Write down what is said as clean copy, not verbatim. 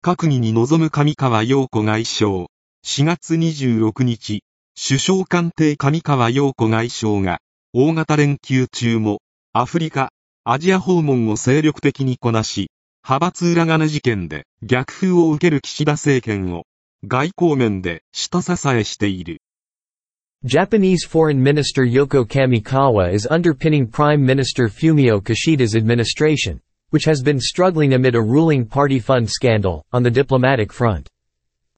閣議に臨む上川陽子外相。4月26日、首相官邸上川陽子外相が、大型連休中も、アフリカ、アジア訪問を精力的にこなし、派閥裏金事件で逆風を受ける岸田政権を、外交面で下支えしている。 Japanese Foreign Minister Yoko Kamikawa is underpinning Prime Minister Fumio Kishida's administration, which has been struggling amid a ruling party fund scandal, on the diplomatic front.